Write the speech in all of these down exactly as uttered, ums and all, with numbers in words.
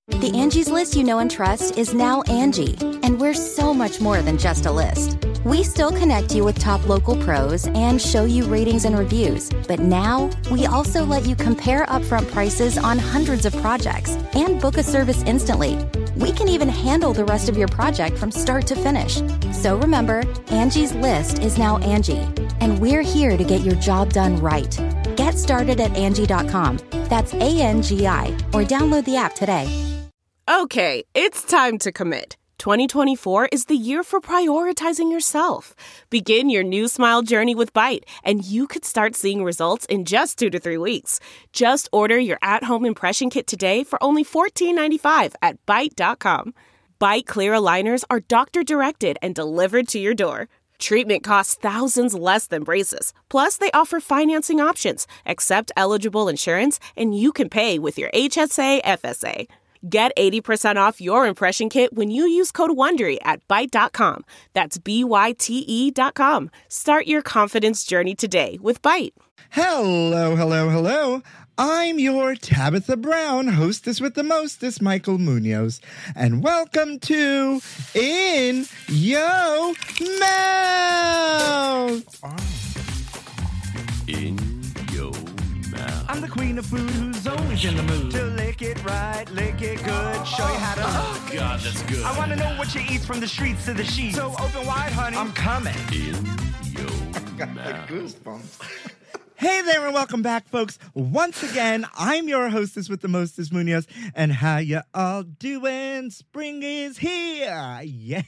The Angie's List you know and trust is now Angie, and we're so much more than just a list. We still connect you with top local pros and show you ratings and reviews, but now we also let you compare upfront prices on hundreds of projects and book a service instantly. We can even handle the rest of your project from start to finish. So remember, Angie's List is now Angie, and we're here to get your job done right. Get started at Angie dot com. That's A N G I, or download the app today. Okay, it's time to commit. twenty twenty-four is the year for prioritizing yourself. Begin your new smile journey with Byte, and you could start seeing results in just two to three weeks. Just order your at-home impression kit today for only fourteen ninety-five at Byte dot com. Byte Clear aligners are doctor-directed and delivered to your door. Treatment costs thousands less than braces. Plus, they offer financing options, accept eligible insurance, and you can pay with your H S A F S A. Get eighty percent off your impression kit when you use code WONDERY at Byte dot com. That's B Y T E dot com. Start your confidence journey today with Byte. Hello, hello, hello. I'm your Tabitha Brown, hostess with the mostest, Michael Munoz. And welcome to In Yo Mouth. Oh. In Yo Mouth. I'm the queen of food who's always in the mood to lick it right, lick it good, show you how to. Oh, God, that's good. I want to know what you eat from the streets to the sheets. So open wide, honey. I'm coming. In Yo Got Mouth. the goosebumps. Hey there and welcome back, folks. Once again, I'm your hostess with the mostest, Munoz. And how you all doing? Spring is here. Yes.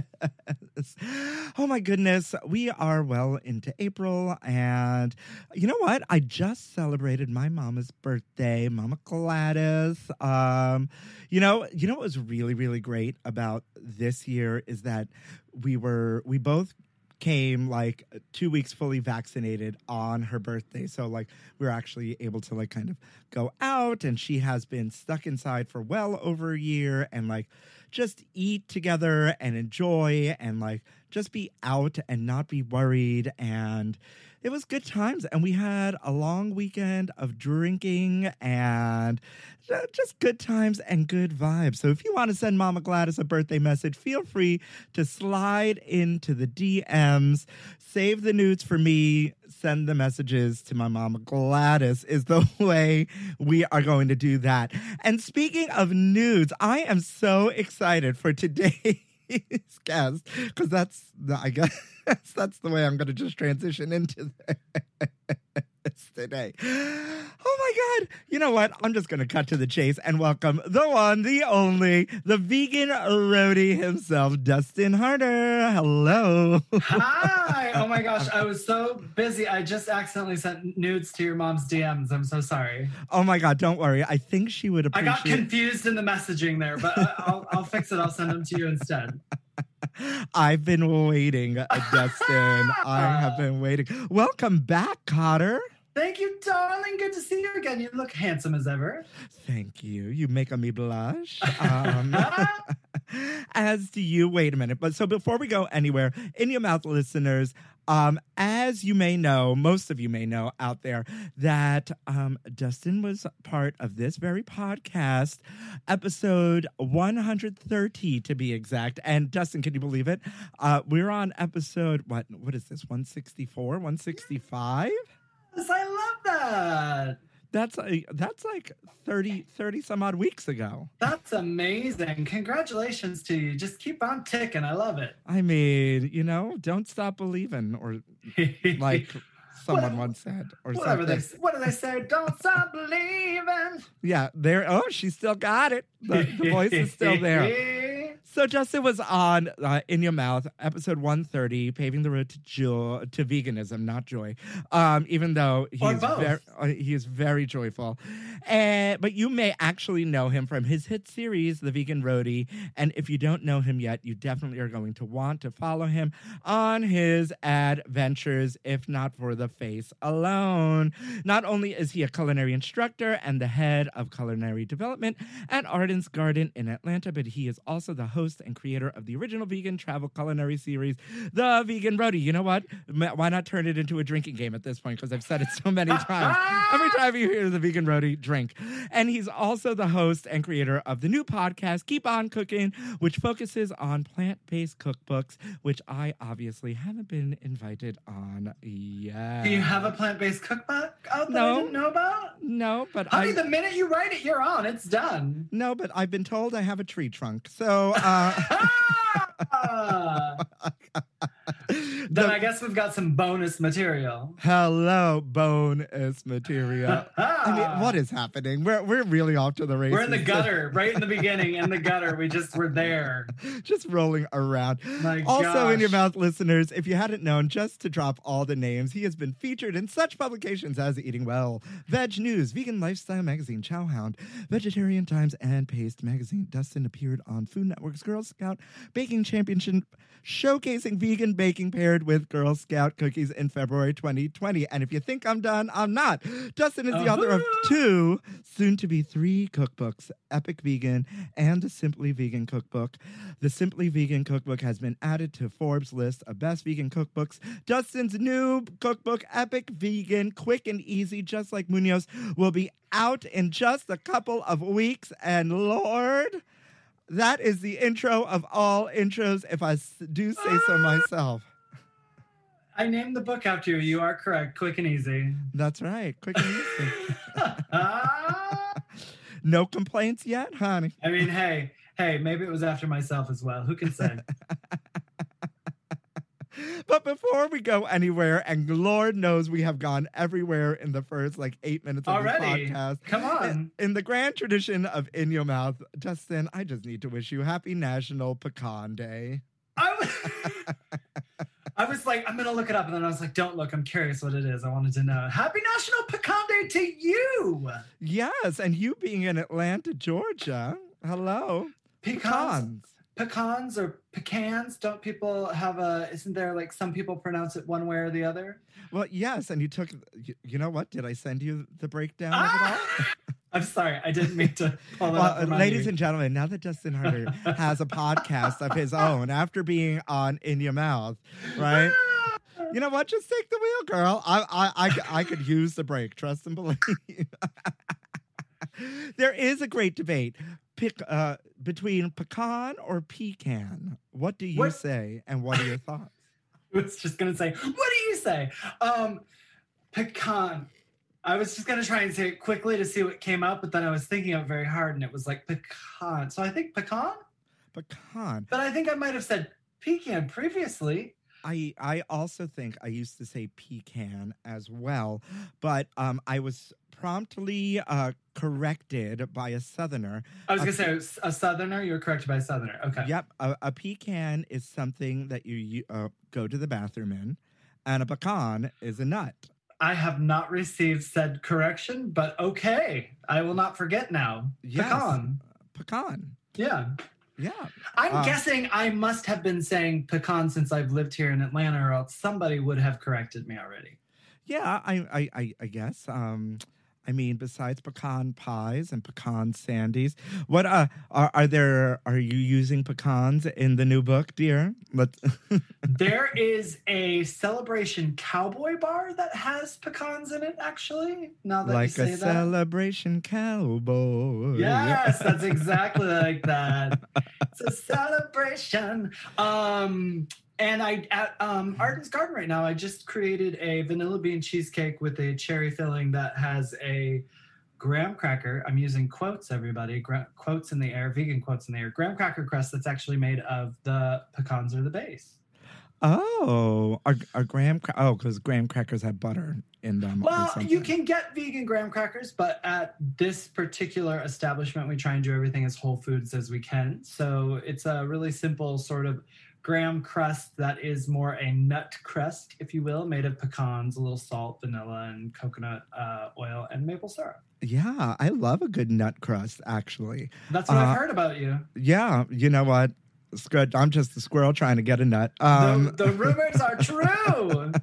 Oh my goodness. We are well into April. And you know what? I just celebrated my mama's birthday, Mama Gladys. Um, you know, you know what was really, really great about this year is that we were, we both came like two weeks fully vaccinated on her birthday. So like we were actually able to like kind of go out, and she has been stuck inside for well over a year and like just eat together and enjoy and like just be out and not be worried. And it was good times. And we had a long weekend of drinking and just good times and good vibes. So if you want to send Mama Gladys a birthday message, feel free to slide into the D Ms, save the nudes for me, send the messages to my Mama Gladys is the way we are going to do that. And speaking of nudes, I am so excited for today's guest, because that's the, I guess that's the way I'm going to just transition into this today. Oh my God. You know what? I'm just going to cut to the chase and welcome the one, the only, the vegan roadie himself, Dustin Harder. Hello. Hi. Oh my gosh. I was so busy. I just accidentally sent nudes to your mom's D Ms. I'm so sorry. Oh my God. Don't worry. I think she would appreciate. I got confused in the messaging there, but I- I'll, I'll fix it. I'll send them to you instead. I've been waiting, Dustin. I have been waiting. Welcome back, Cotter. Thank you, darling. Good to see you again. You look handsome as ever. Thank you. You make me blush. Um, as do you. Wait a minute. But so before we go anywhere, In Your Mouth listeners, um, as you may know, most of you may know out there, that um, Dustin was part of this very podcast, episode one hundred thirty to be exact. And Dustin, can you believe it? Uh, we're on episode, what? What is this, one sixty-four, one sixty-five? Yes, I love that. That's like, that's like thirty, thirty some odd weeks ago. That's amazing. Congratulations to you. Just keep on ticking. I love it. I mean, you know, don't stop believing, or like someone What- once said, or Whatever something. they, what do they say? Don't stop believing. Yeah, there. Oh, she still got it. The, the voice is still there. So Justin was on uh, In Your Mouth, episode one thirty, paving the road to joy, to veganism, not joy. Um, even though Or he's both. very, uh, he is very joyful. And but you may actually know him from his hit series, The Vegan Roadie. And if you don't know him yet, you definitely are going to want to follow him on his adventures, if not for the face alone. Not only is he a culinary instructor and the head of culinary development at Arden's Garden in Atlanta, but he is also the host host and creator of the original vegan travel culinary series, The Vegan Roadie. You know what? M- Why not turn it into a drinking game at this point? Because I've said it so many times. Every time you hear The Vegan Roadie, drink. And he's also the host and creator of the new podcast, Keep On Cooking, which focuses on plant-based cookbooks, which I obviously haven't been invited on yet. Do you have a plant-based cookbook out that No. I didn't know about? No, but Honey, I... the minute you write it, you're on. It's done. No, but I've been told I have a tree trunk. So, uh... Ah! Then I guess we've got some bonus material. Hello, bonus material. I mean, what is happening? We're we're really off to the races. We're in the gutter, right in the beginning, in the gutter. We just were there. Just rolling around. My also, gosh. in your mouth, listeners, if you hadn't known, just to drop all the names, he has been featured in such publications as Eating Well, Veg News, Vegan Lifestyle Magazine, Chowhound, Vegetarian Times, and Paste Magazine. Dustin appeared on Food Network's Girl Scout Baking Championship, showcasing vegan baking paired with Girl Scout cookies in February twenty twenty. And if you think I'm done, I'm not. Dustin is the Uh-huh. author of two, soon to be three cookbooks, Epic Vegan and the Simply Vegan Cookbook. The Simply Vegan Cookbook has been added to Forbes' list of best vegan cookbooks. Dustin's new cookbook, Epic Vegan, quick and easy, just like Munoz, will be out in just a couple of weeks. And Lord, that is the intro of all intros, if I s- do say so myself. I named the book after you. You are correct. Quick and easy. That's right. Quick and easy. Ah! No complaints yet, honey. I mean, hey, hey, maybe it was after myself as well. Who can say? But before we go anywhere, and Lord knows we have gone everywhere in the first like eight minutes of Already? this podcast. Come on. In, in the grand tradition of In Your Mouth, Dustin, I just need to wish you happy National Pecan Day. I was, I was like, I'm going to look it up. And then I was like, don't look. I'm curious what it is. I wanted to know. Happy National Pecan Day to you. Yes, and you being in Atlanta, Georgia. Hello. Pecans. Pecans. Pecans or pecans. Don't people have a, isn't there like some people pronounce it one way or the other? Well, yes, and you took, you, you know what? Did I send you the breakdown of it Ah! all? I'm sorry. I didn't mean to pull it Well, up. from ladies under. and gentlemen, now that Dustin Harder has a podcast of his own after being on In Your Mouth, right? You know what? Just take the wheel, girl. I, I, I, I could use the break. Trust and believe. There is a great debate pick, uh, between pecan or pecan. What do you What? say, and what are your thoughts? I was just going to say, what do you say? Um, pecan. I was just going to try and say it quickly to see what came out, but then I was thinking of it very hard and it was like pecan. So I think pecan, Pecan. but I think I might have said pecan previously. I I also think I used to say pecan as well, but um, I was promptly uh, corrected by a Southerner. I was A going to say a Southerner. You were corrected by a Southerner. Okay. Yep, a, a pecan is something that you, you uh, go to the bathroom in, and a pecan is a nut. I have not received said correction, but okay. I will not forget now. Yes. Pecan. Pecan. Yeah. Yeah. I'm Uh, guessing I must have been saying pecan since I've lived here in Atlanta, or else somebody would have corrected me already. Yeah, I, I, I, I guess. Um, I mean, besides pecan pies and pecan sandies, what uh, are are there? Are you using pecans in the new book, dear? Let's. There is a Celebration Cowboy bar that has pecans in it, actually. Now that you Like say a that. celebration cowboy. Yes, that's exactly like that. It's a celebration. Um, and I at um, Arden's Garden right now, I just created a vanilla bean cheesecake with a cherry filling that has a graham cracker. I'm using quotes, everybody. Gra- quotes in the air, vegan quotes in the air. Graham cracker crust that's actually made of the pecans or the base. Oh, are, are graham? Cra- oh, because graham crackers have butter in them. or Well, something. you can get vegan graham crackers, but at this particular establishment, we try and do everything as whole foods as we can. So it's a really simple sort of graham crust that is more a nut crust, if you will, made of pecans, a little salt, vanilla, and coconut uh, oil, and maple syrup. Yeah, I love a good nut crust. Actually, That's what Uh, I've heard about you. yeah. You know what? It's good. I'm just a squirrel trying to get a nut. Um, the, the rumors are true.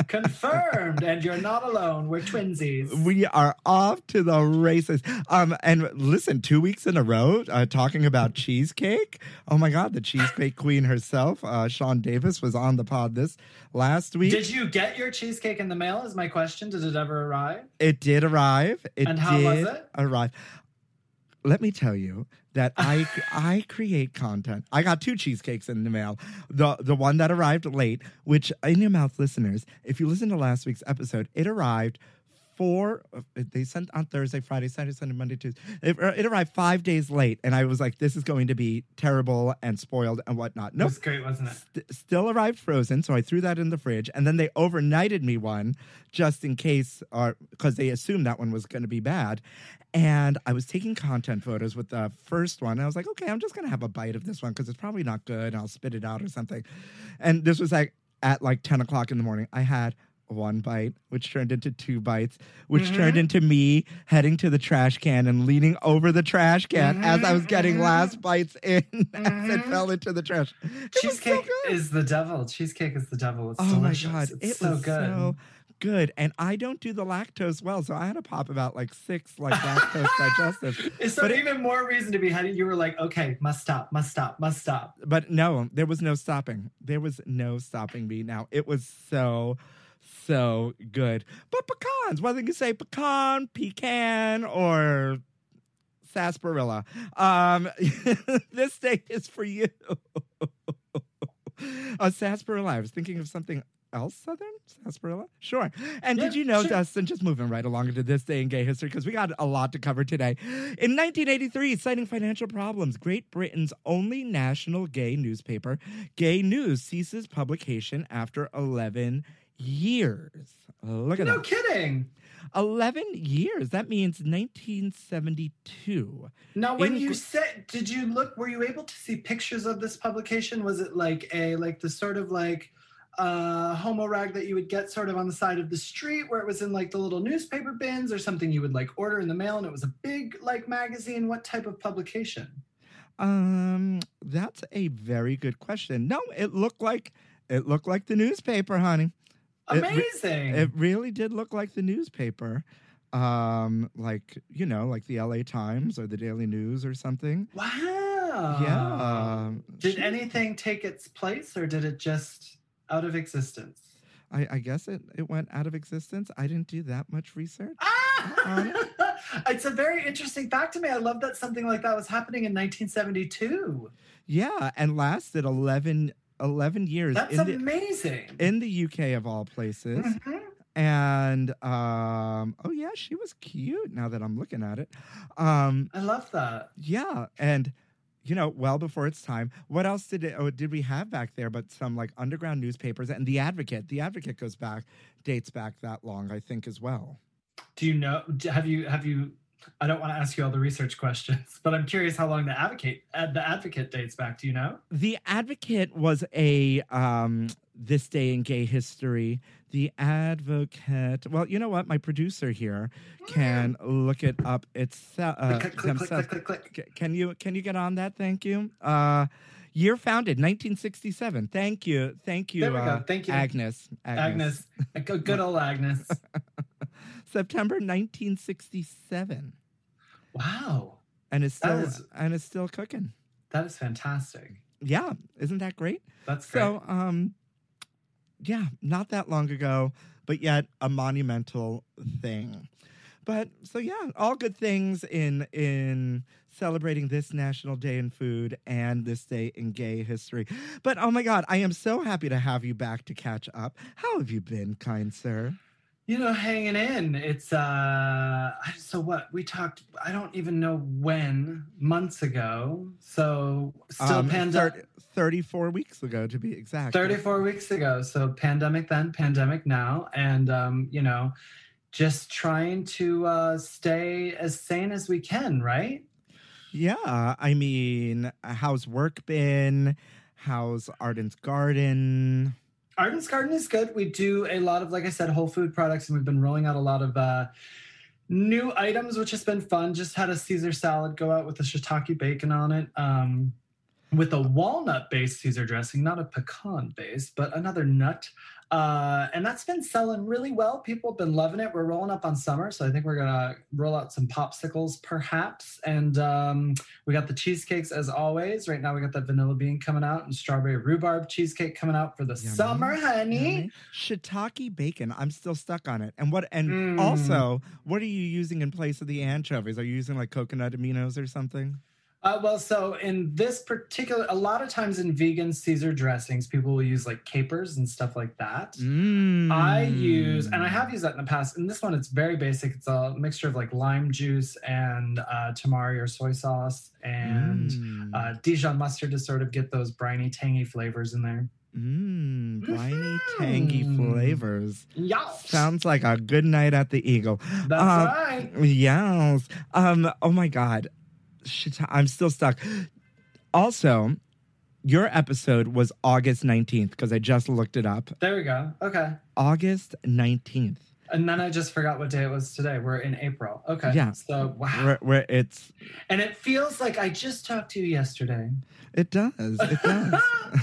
Confirmed. And you're not alone. We're twinsies. We are off to the races. Um, and listen, two weeks in a row uh, talking about cheesecake. Oh my God, the cheesecake queen herself, uh, Sean Davis, was on the pod this last week. Did you get your cheesecake in the mail? Is my question. Did it ever arrive? It did arrive. It And how did was it? arrive. Let me tell you that I I create content. I got two cheesecakes in the mail. The the one that arrived late, which in your mouth listeners, if you listen to last week's episode, it arrived four. They sent on Thursday, Friday, Saturday, Sunday, Monday, Tuesday. It, it arrived five days late, and I was like, "This is going to be terrible and spoiled and whatnot." No, It was great, wasn't it? St- still arrived frozen, so I threw that in the fridge, and then they overnighted me one just in case, or because they assumed that one was going to be bad. And I was taking content photos with the first one. And I was like, okay, I'm just going to have a bite of this one because it's probably not good. And I'll spit it out or something. And this was like at like ten o'clock in the morning. I had one bite, which turned into two bites, which mm-hmm. turned into me heading to the trash can and leaning over the trash can mm-hmm. as I was getting mm-hmm. last bites in mm-hmm. as it fell into the trash. It Cheesecake so is the devil. Cheesecake is the devil. It's oh delicious. my God. It's it so was good. So good. And I don't do the lactose well, so I had to pop about like six like lactose digestives. So but even it, more reason to be heading. You were like, okay, must stop, must stop, must stop. But no, there was no stopping. There was no stopping me now. It was so, so good. But pecans, whether you say pecan, pecan, or sarsaparilla, um, this day is for you. uh, sarsaparilla. I was thinking of something else Southern? Sarsaparilla? Sure. And yeah, did you know, sure. Dustin, just moving right along into this day in gay history, because we got a lot to cover today. In nineteen eighty-three, citing financial problems, Great Britain's only national gay newspaper, Gay News, ceases publication after eleven years. Look at no that. kidding. eleven years. That means nineteen seventy-two. Now, when In- you said, did you look, were you able to see pictures of this publication? Was it like a, like the sort of like, uh, homo rag that you would get sort of on the side of the street where it was in like the little newspaper bins, or something you would like order in the mail and it was a big like magazine? What type of publication? Um, that's a very good question. No, it looked like, it looked like the newspaper, honey. Amazing. It, re- it really did look like the newspaper. Um, like, you know, like the L A Times or the Daily News or something. Wow. Yeah. Did Sure. anything take its place, or did it just out of existence? I, I guess it, it went out of existence. I didn't do that much research. Ah! It's a very interesting fact to me. I love that something like that was happening in nineteen seventy-two. Yeah, and lasted eleven, eleven years. That's in the, amazing. in the U K of all places. Mm-hmm. And, um, oh yeah, she was cute now that I'm looking at it. Um, I love that. yeah, and... You know, well before its time. What else did it, oh, did we have back there? But some like underground newspapers and The Advocate. The Advocate goes back, dates back that long, I think, as well. Do you know? Have you? Have you? I don't want to ask you all the research questions, but I'm curious how long the Advocate uh, the Advocate dates back. Do you know? The Advocate was a um, this day in gay history. The Advocate. Well, you know what? My producer here can look it up. It's uh, click, click, click, click, click, click. Can you can you get on that? Thank you. Uh, year founded, nineteen sixty-seven. Thank you, thank you. There we uh, go. Thank you, Agnes. Agnes. Agnes. Good old Agnes. September nineteen sixty-seven. Wow. And it's still That is- and it's still cooking. That is fantastic. Yeah, isn't that great? That's great. So, um, yeah, not that long ago, but yet a monumental thing. But so yeah, all good things in in celebrating this National Day in Food and this day in gay history. But oh my God, I am so happy to have you back to catch up. How have you been, kind sir? You know, hanging in. It's, uh, so what? We talked, I don't even know when, months ago. So still Um, pandemic. thir- thirty-four weeks ago, to be exact. thirty-four weeks ago. So pandemic then, pandemic now. And, um, you know, just trying to uh, stay as sane as we can, right? Yeah, I mean, how's work been? How's Arden's Garden? Arden's Garden is good. We do a lot of, like I said, whole food products, and we've been rolling out a lot of uh, new items, which has been fun. Just had a Caesar salad go out with a shiitake bacon on it, um, with a walnut-based Caesar dressing, not a pecan-based, but another nut. Uh, and that's been selling really well. People have been loving it. We're rolling up on summer, so I think we're gonna roll out some popsicles, perhaps. And um, we got the cheesecakes as always. Right now, we got that vanilla bean coming out and strawberry rhubarb cheesecake coming out for the Yummy. summer, honey. Yummy. Shiitake bacon. I'm still stuck on it. And what? And Mm. also, what are you using in place of the anchovies? Are you using like coconut aminos or something? Uh, well, so in this particular, a lot of times in vegan Caesar dressings, people will use like capers and stuff like that. Mm. I use, and I have used that in the past. In this one, it's very basic. It's a mixture of like lime juice and uh, tamari or soy sauce and Mm. uh, Dijon mustard to sort of get those briny, tangy flavors in there. Mmm, briny, tangy Mhm. flavors. Yeah, Sounds like a good night at the Eagle. that's Uh, right. Yes. Um. Oh my God. Shit, I'm still stuck. Also, your episode was August nineteenth because I just looked it up. There we go. Okay. August nineteenth. And then I just forgot what day it was today. We're in April. Okay. Yeah. So, wow. Where, where it's And it feels like I just talked to you yesterday. it does. It does.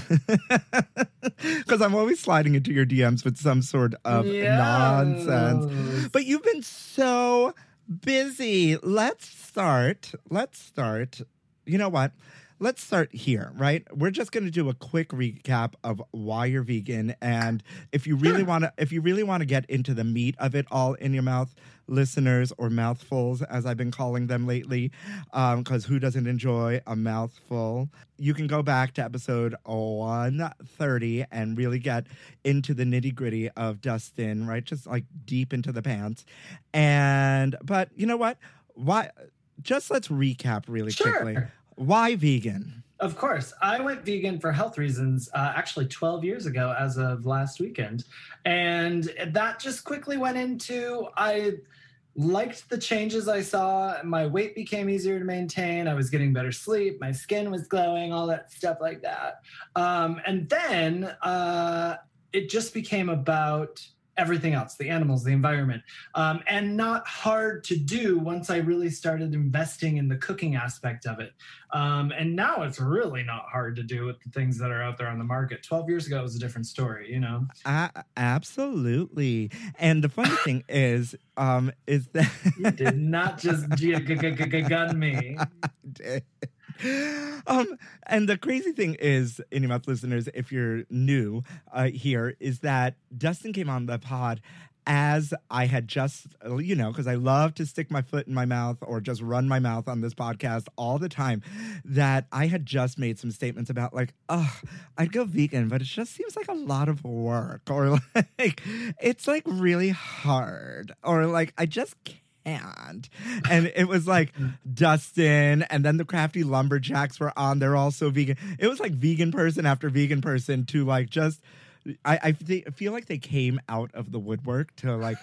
Because I'm always sliding into your D Ms with some sort of Yes. nonsense. But you've been so busy. Let's start. Let's start. You know what? Let's start here, right? We're just going to do a quick recap of why you're vegan, and if you really want to, if you really want to get into the meat of it all in your mouth, listeners, or mouthfuls, as I've been calling them lately, because who doesn't enjoy a mouthful? You can go back to episode one thirty and really get into the nitty gritty of Dustin, right? Just like deep into the pants, and but you know what? Why? Just let's recap really Sure. quickly. Why vegan? Of course. I went vegan for health reasons uh, actually twelve years ago as of last weekend. And that just quickly went into I liked the changes I saw. My weight became easier to maintain. I was getting better sleep. My skin was glowing, all that stuff like that. Um, and then uh, it just became about everything else, the animals, the environment, um, and not hard to do once I really started investing in the cooking aspect of it. Um, and now it's really not hard to do with the things that are out there on the market. twelve years ago, it was a different story, you know? Uh, absolutely. And the funny thing is, um, is that You did not just g- g- g- g- gun me. um, and the crazy thing is, In Your Mouth listeners, if you're new uh, here, is that Dustin came on the pod as I had just, you know, because I love to stick my foot in my mouth or just run my mouth on this podcast all the time, that I had just made some statements about like, oh, I'd go vegan, but it just seems like a lot of work, or like, it's like really hard, or like, I just can't. And and it was like Dustin, and then the Crafty Lumberjacks were on. They're also vegan. It was like vegan person after vegan person to like just. I I th- feel like they came out of the woodwork to like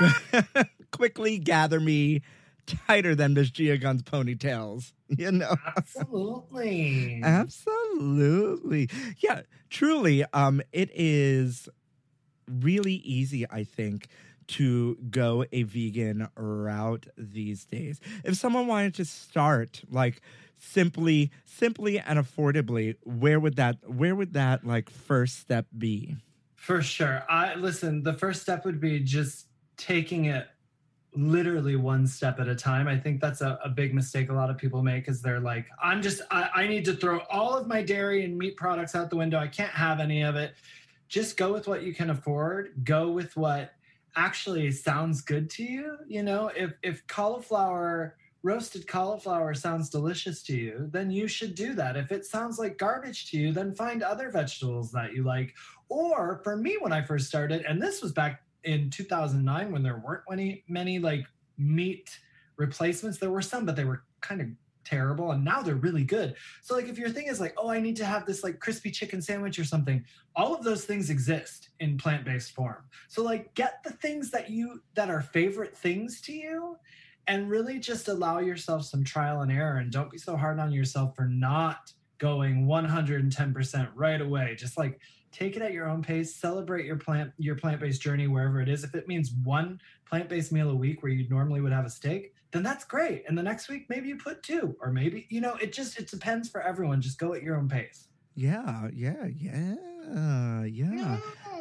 quickly gather me tighter than Miss Gia Gunn's ponytails. You know, Absolutely. absolutely, yeah, truly. Um, it is really easy, I think, to go a vegan route these days. If someone wanted to start like simply simply and affordably, where would that where would that like first step be? For sure. I listen, the first step would be just taking it literally one step at a time. I think that's a, a big mistake a lot of people make, is they're like, I'm just I, I need to throw all of my dairy and meat products out the window. I can't have any of it. Just go with what you can afford. Go with what actually sounds good to you. You know, if if cauliflower, roasted cauliflower sounds delicious to you, then you should do that. If it sounds like garbage to you, then find other vegetables that you like. Or for me, when I first started, and this was back in two thousand nine when there weren't many many like meat replacements. There were some, but they were kind of terrible, and now they're really good. So like if your thing is like, oh, I need to have this like crispy chicken sandwich or something, all of those things exist in plant-based form. So like get the things that you that are favorite things to you, and really just allow yourself some trial and error, and don't be so hard on yourself for not going one hundred ten percent right away. Just like take it at your own pace, celebrate your plant your plant-based journey wherever it is. If it means one plant-based meal a week where you normally would have a steak, then that's great. And the next week, maybe you put two, or maybe, you know, it just, it depends for everyone. Just go at your own pace. Yeah, yeah, yeah, yeah.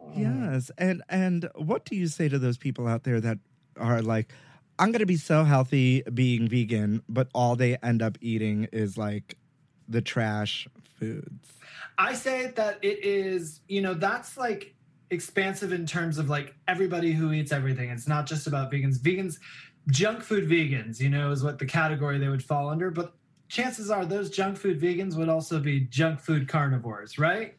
Yes. And and what do you say to those people out there that are like, I'm going to be so healthy being vegan, but all they end up eating is like the trash foods? I say that it is, you know, that's like expansive in terms of like everybody who eats everything. It's not just about vegans. Vegans, junk food vegans, you know, is what the category they would fall under. But chances are those junk food vegans would also be junk food carnivores, right?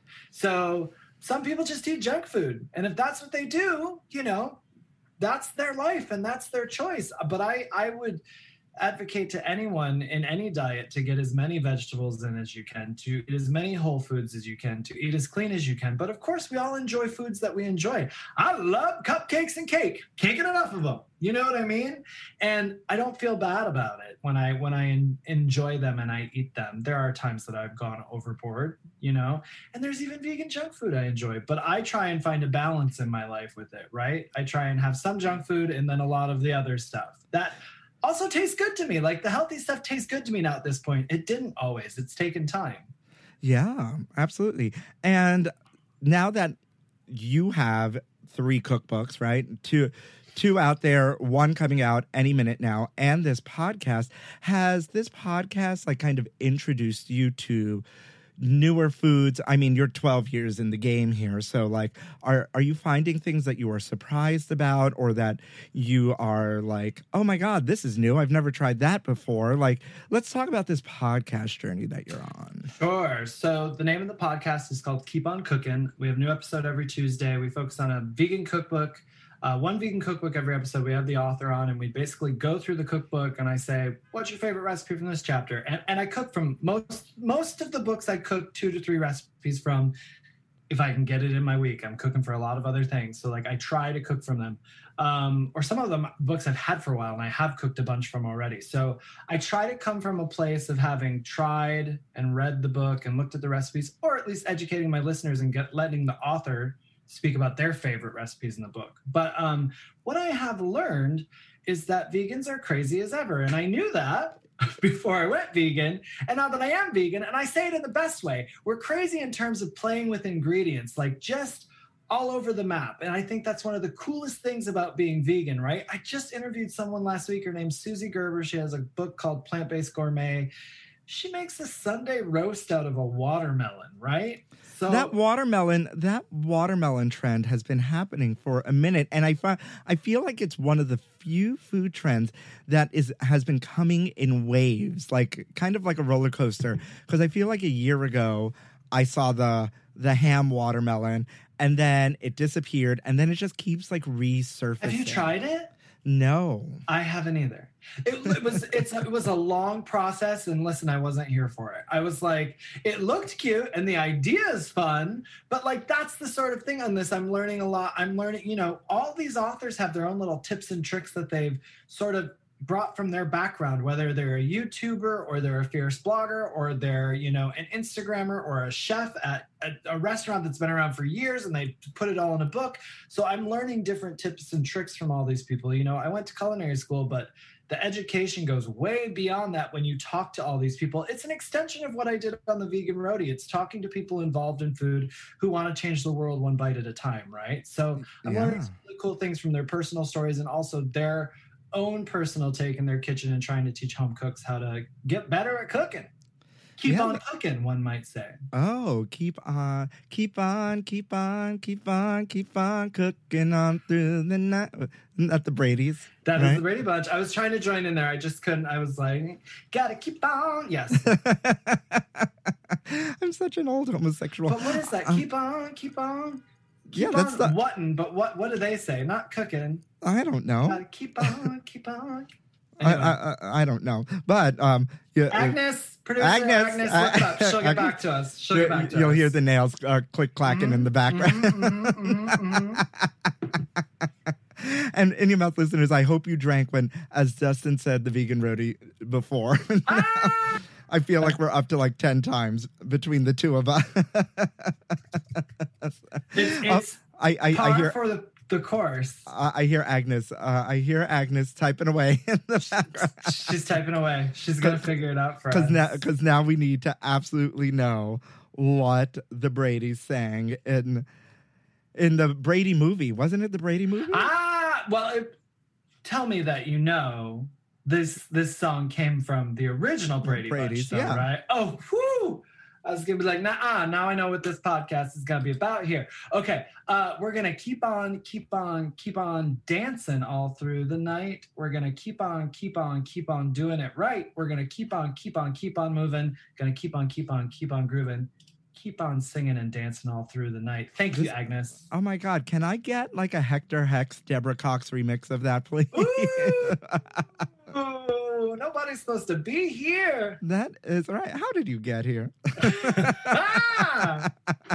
So some people just eat junk food. And if that's what they do, you know, that's their life and that's their choice. But I, I would advocate to anyone in any diet to get as many vegetables in as you can, to eat as many whole foods as you can, to eat as clean as you can. But of course, we all enjoy foods that we enjoy. I love cupcakes and cake. Can't get enough of them. You know what I mean? And I don't feel bad about it when I when I en- enjoy them and I eat them. There are times that I've gone overboard, you know, and there's even vegan junk food I enjoy. But I try and find a balance in my life with it, right? I try and have some junk food and then a lot of the other stuff. That also tastes good to me. Like the healthy stuff tastes good to me now at this point. It didn't always. It's taken time. Yeah, absolutely. And now that you have three cookbooks, right? Two two out there, one coming out any minute now, and this podcast, has this podcast like kind of introduced you to newer foods? I mean, you're twelve years in the game here. So like, are, are you finding things that you are surprised about, or that you are like, oh my God, this is new. I've never tried that before. Like, let's talk about this podcast journey that you're on. Sure. So the name of the podcast is called Keep On Cooking. We have a new episode every Tuesday. We focus on a vegan cookbook. Uh, one vegan cookbook every episode. We have the author on, and we basically go through the cookbook, and I say, what's your favorite recipe from this chapter? And, and I cook from most most of the books I cook two to three recipes from, if I can get it in my week. I'm cooking for a lot of other things. So like I try to cook from them. Um, or some of them books I've had for a while, and I have cooked a bunch from already. So I try to come from a place of having tried and read the book and looked at the recipes, or at least educating my listeners and get, letting the author speak about their favorite recipes in the book. But um, what I have learned is that vegans are crazy as ever. And I knew that before I went vegan. And now that I am vegan, and I say it in the best way, we're crazy in terms of playing with ingredients, like just all over the map. And I think that's one of the coolest things about being vegan, right? I just interviewed someone last week. Her name's Susie Gerber. She has a book called Plant-Based Gourmet. She makes a Sunday roast out of a watermelon, right? So that watermelon, that watermelon trend has been happening for a minute, and I find I feel like it's one of the few food trends that is has been coming in waves, like kind of like a roller coaster. Because I feel like a year ago I saw the the ham watermelon, and then it disappeared, and then it just keeps like resurfacing. Have you tried it? No, I haven't either. It, it was it's it was a long process, and listen, I wasn't here for it. I was like, it looked cute, and the idea is fun, but like that's the sort of thing on this. I'm learning a lot. I'm learning, you know, all these authors have their own little tips and tricks that they've sort of brought from their background, whether they're a YouTuber or they're a fierce blogger or they're, you know, an Instagrammer or a chef at a, a restaurant that's been around for years, and they put it all in a book. So I'm learning different tips and tricks from all these people. You know, I went to culinary school, but the education goes way beyond that when you talk to all these people. It's an extension of what I did on the Vegan Roadie. It's talking to people involved in food who want to change the world one bite at a time, right? So I'm Yeah. learning some really cool things from their personal stories and also their own personal take in their kitchen, and trying to teach home cooks how to get better at cooking. Keep Yeah, on but- cooking, one might say. Oh, keep on, keep on, keep on, keep on, keep on cooking on through the night. Not the Brady's. That right? is the Brady Bunch. I was trying to join in there. I just couldn't. I was like, gotta keep on. Yes. I'm such an old homosexual. But what is that? Um, Keep on, keep on. Keep yeah, that's on the. whatting, but what what do they say? Not cooking. I don't know. Gotta keep on, keep on. I, Anyway. I I I don't know. But um, yeah, Agnes, producer Agnes, Agnes, look it up. She'll get Agnes- back to us. She'll get back to you'll us. hear the nails uh, click clacking in the background. Mhm, mhm, mhm, mhm. And in your mouth, listeners, I hope you drank when, as Dustin said, the Vegan Roadie before. Ah! I feel like we're up to like ten times between the two of us. It's, it's I, I, par I hear for the, the course. uh, I hear Agnes. Uh, I hear Agnes typing away in the background. She's typing away. She's gonna figure it out for us. Because now, because now we need to absolutely know what the Brady's sang in in the Brady movie. Wasn't it the Brady movie? Ah, well, it, tell me that you know this this song came from the original Brady Brady's, Bunch, though, yeah. right? Oh, whoo! I was gonna be like, nah, now I know what this podcast is gonna be about here. Okay, uh, we're gonna keep on, keep on, keep on dancing all through the night. We're gonna keep on, keep on, keep on doing it right. We're gonna keep on, keep on, keep on moving. Gonna keep on, keep on, keep on grooving. Keep on singing and dancing all through the night. Thank you, This- Agnes. Oh my God! Can I get like a Hector Hex, Deborah Cox remix of that, please? Ooh, nobody's supposed to be here. That is right. How did you get here? Ah!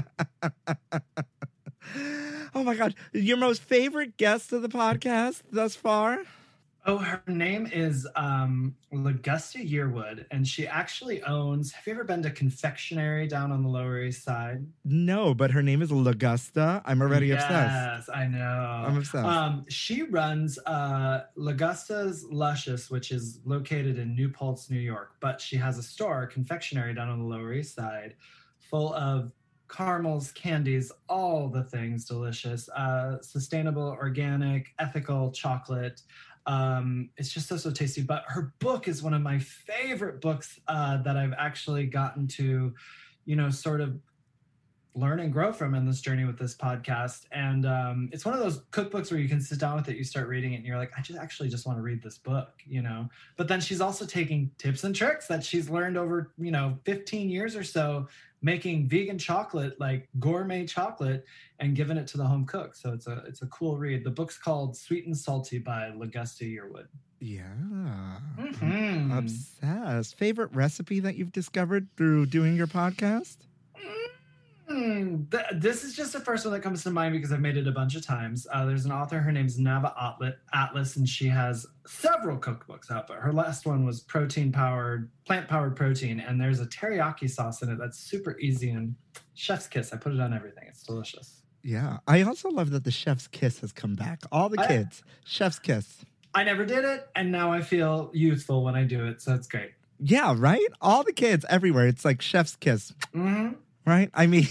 Oh my God! Your most favorite guest of the podcast thus far? Oh, her name is um, Lagusta Yearwood, and she actually owns. Have you ever been to Confectionery down on the Lower East Side? No, but her name is Lagusta. I'm already yes, obsessed. Yes, I know. I'm obsessed. Um, she runs uh, Lagusta's Luscious, which is located in New Paltz, New York. But she has a store, Confectionery, down on the Lower East Side, full of caramels, candies, all the things delicious, uh, sustainable, organic, ethical chocolate. Um, it's just so, so tasty. But her book is one of my favorite books uh, that I've actually gotten to, you know, sort of learn and grow from in this journey with this podcast. And um, it's one of those cookbooks where you can sit down with it, you start reading it, and you're like, I just actually just want to read this book, you know? But then she's also taking tips and tricks that she's learned over, you know, fifteen years or so, making vegan chocolate, like gourmet chocolate, and giving it to the home cook. So it's a it's a cool read. The book's called Sweet and Salty by Lagusta Yearwood. Yeah. Mhm. Obsessed. Favorite recipe that you've discovered through doing your podcast? Mm, th- this is just the first one that comes to mind because I've made it a bunch of times. Uh, there's an author, her name's Nava Atlet- Atlas, and she has several cookbooks out, but her last one was protein-powered, plant-powered protein, and there's a teriyaki sauce in it that's super easy and chef's kiss. I put it on everything. It's delicious. Yeah. I also love that the chef's kiss has come back. All the I- kids, chef's kiss. I never did it, and now I feel youthful when I do it, so it's great. Yeah, right? All the kids everywhere. It's like chef's kiss. Mm-hmm. Right? I mean,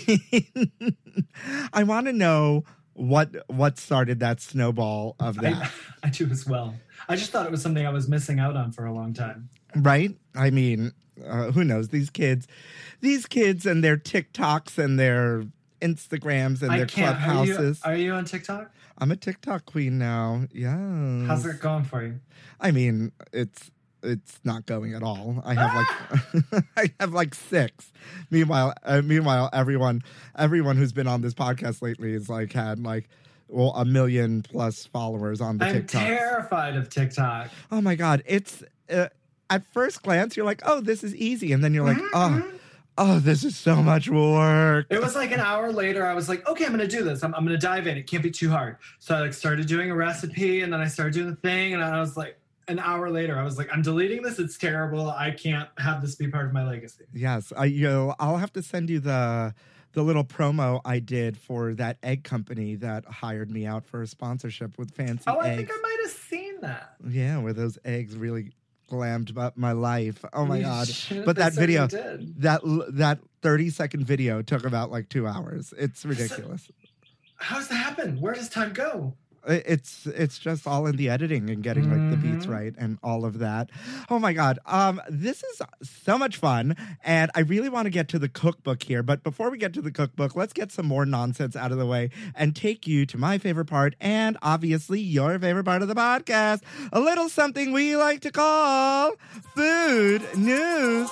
I want to know what what started that snowball of that. I, I do as well. I just thought it was something I was missing out on for a long time. Right? I mean, uh, who knows? These kids, these kids and their TikToks and their Instagrams and I their can't. Are you, clubhouses. are you on TikTok? I'm a TikTok queen now. Yeah. How's it going for you? I mean, it's it's not going at all. I have like I have like six. Meanwhile, uh, meanwhile, everyone everyone who's been on this podcast lately has like had like well a million plus followers on the I'm TikTok. terrified of TikTok. Oh my God, it's uh, at first glance you're like, oh, this is easy, and then you're like, oh, oh, this is so much work. It was like an hour later. I was like, okay, I'm going to do this. I'm, I'm going to dive in. It can't be too hard. So I like started doing a recipe, and then I started doing the thing, and I was like, an hour later, I was like, I'm deleting this. It's terrible. I can't have this be part of my legacy. Yes, I you know, I'll have to send you the the little promo I did for that egg company that hired me out for a sponsorship with fancy Oh, I eggs. think I might have seen that. Yeah, where those eggs really glammed up my life. Oh my You God! should- But they that video, certainly did. that that thirty second video took about like two hours. It's ridiculous. How's that happen? Where does time go? It- It's it's just all in the editing and getting like the beats Mhm. right and all of that. Oh my God. Um, this is so much fun. And I really want to get to the cookbook here. But before we get to the cookbook, let's get some more nonsense out of the way and take you to my favorite part and obviously your favorite part of the podcast. A little something we like to call Food News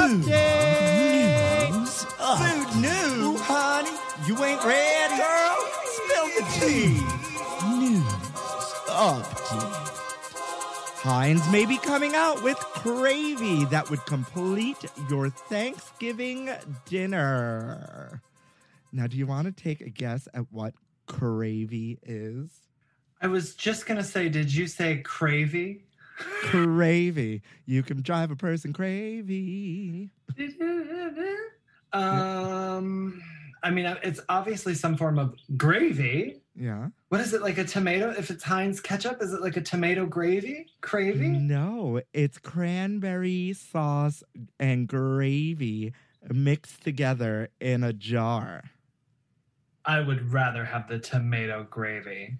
Update. Food News. Honey, you ain't ready. Girl, spill the tea. News update. Heinz may be coming out with gravy that would complete your Thanksgiving dinner. Now, do you want to take a guess at what gravy is? I was just going to say, did you say cravy? Gravy. You can drive a person cravy. um, I mean, it's obviously some form of gravy. Yeah. What is it, like a tomato? If it's Heinz ketchup, is it like a tomato gravy? Gravy? No, it's cranberry sauce and gravy mixed together in a jar. I would rather have the tomato gravy.